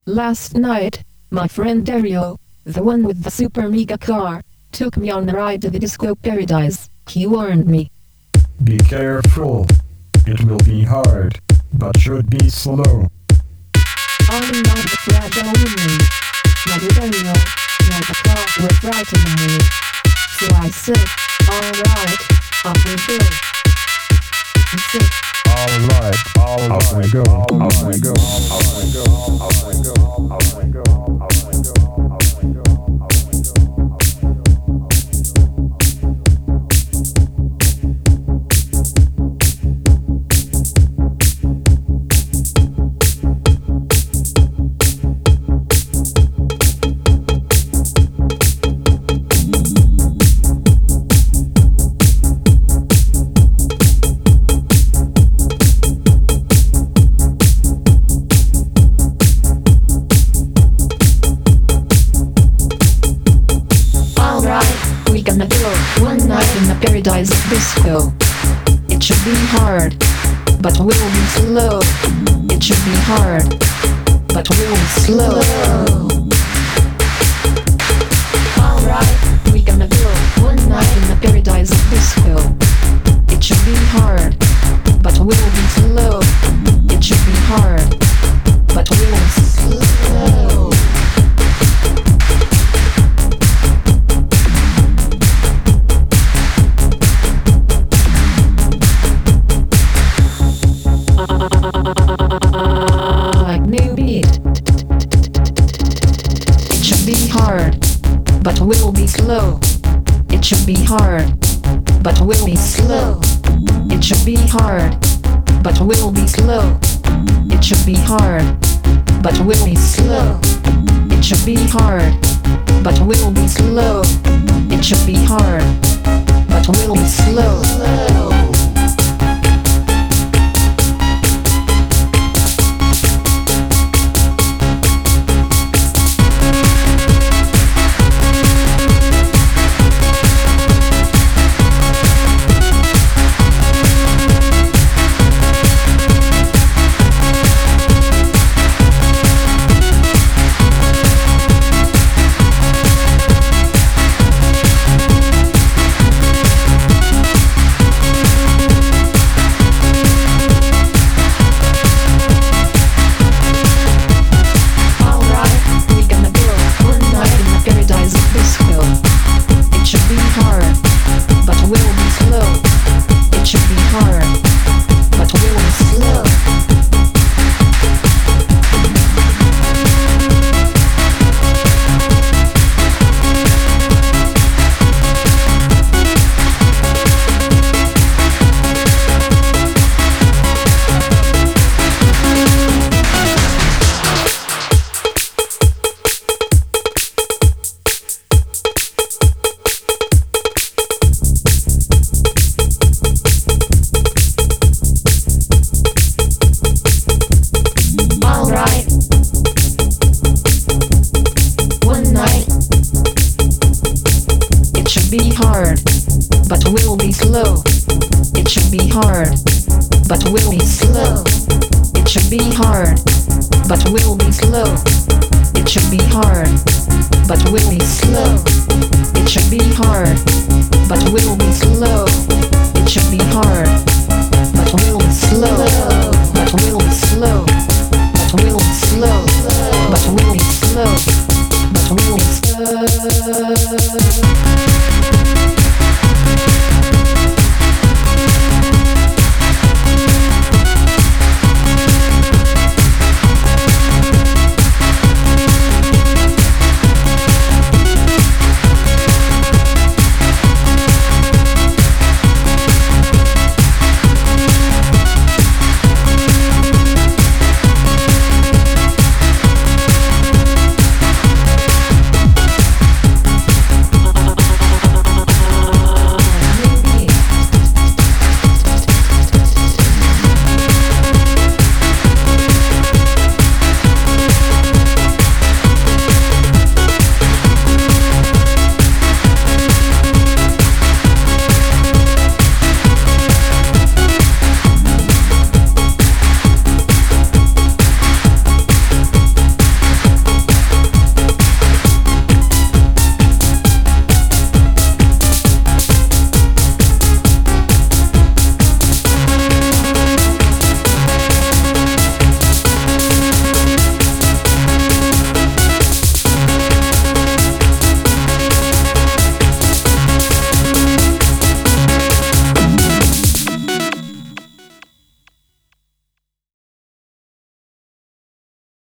Last night, my friend Dario, the one with the super mega car, took me on a ride to the disco paradise. He warned me. Be careful. It will be hard, but should be slow. I'm not the fragile woman. My Dario, my car will frighten me. So I said, alright, off we go. He said, Alright, off we go, off we go, off we go, off we go, off we go, off we go, off we go, gonna go one night in the paradise disco. It should be hard, but we'll be slow. It should be hard, but we'll be slow. Alright, we gonna go one night in the paradise disco. It should be hard, but we'll be slow. It should be hard, but we'll be slow. Like new beat. It should be hard, but we'll be slow. It should be hard, but we'll be slow. It should be hard, but we'll be slow. It should be hard, but we'll be slow. It should be hard, but we'll be slow. It should be hard, but we'll be slow. Be hard, but we'll be slow. It should be hard, but we'll be slow. It should be hard, but we'll be slow. It should be hard, but we'll be slow. It should be hard, but we'll be slow. It should be hard, but we'll be slow. But we'll be slow. But we'll be slow. But we'll be slow. But we'll be slow.